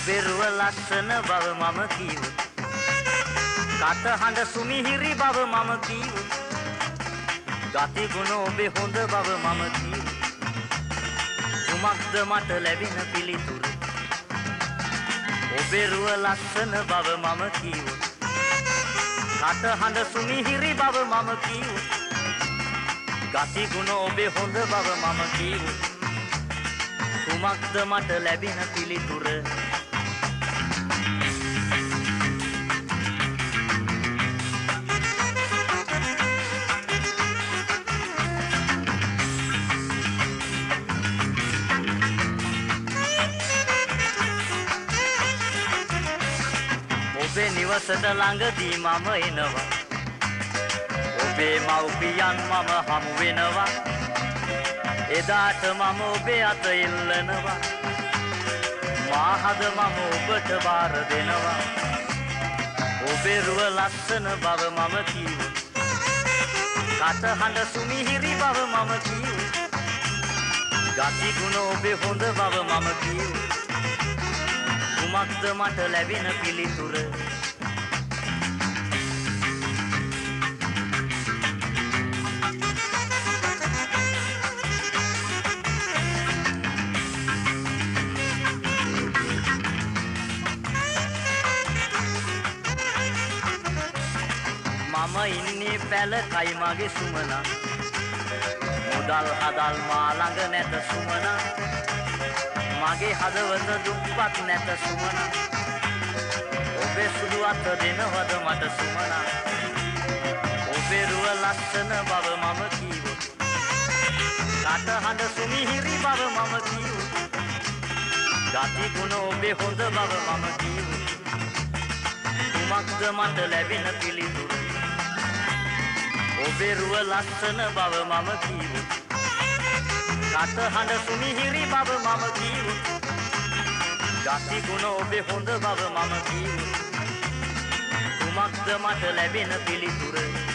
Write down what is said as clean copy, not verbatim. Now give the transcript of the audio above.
ඔබේ රුව ලස්සන බව මම කීවොත් කට හඬ සුමිහිරි බව මම කීවොත් ගති ගුණ ඔබේ හොඳ බව මම කීවොත් කුමක්ද මට ලැබෙන පිළිතුර ඔබේ රුව ලස්සන බව මම කීවොත් කට හඬ සුමිහිරි බව මම කීවොත් ගති ගුණ ඔබේ හොඳ බව මම කීවොත් කුමක්ද මට ලැබෙන පිළිතුර ඔබේ නිවසට ළඟදී මම එනවා ඔබේ මව්පියන් මම හමු වෙනවා එදාට මම ඔබේ අත ඉල්ලනවා මාහද මම ඔබට බාර දෙනවා ඔබේ රුව ලස්සන බව මම කීවොත් කට හඬ සුමිහිරි බව මම කීවොත් ගති ගුණ ඔබේ හොඳ බව මම කීවොත් කුමක්ද මට ලැබෙන පිළිතුර මම ඉන්නේ පැලකයි මගේ සුමනා මුදල් හදල් මා ළඟ නැත සුමනා මගේ හදවත දුක්පත් නැත සුමනා ඔබේ සුදු අත දෙනවද මට සුමනා ඔබේ රුව ලස්සන බව මම කීවොත් කට හඬ සුමිහිරි බව මම කීවොත් ගති ගුණ ඔබේ හොඳ බව මම කීවොත් කුමක්ද මට ලැබෙන පිළිතුර ඔබේ රුව ලස්සන බව මම කීවොත් කට හඬ සුමිහිරි බව මම කීවොත් ගති ගුණ ඔබේ හොඳ බව මම කීවොත් කුමක්ද මට ලැබෙන පිළිතුර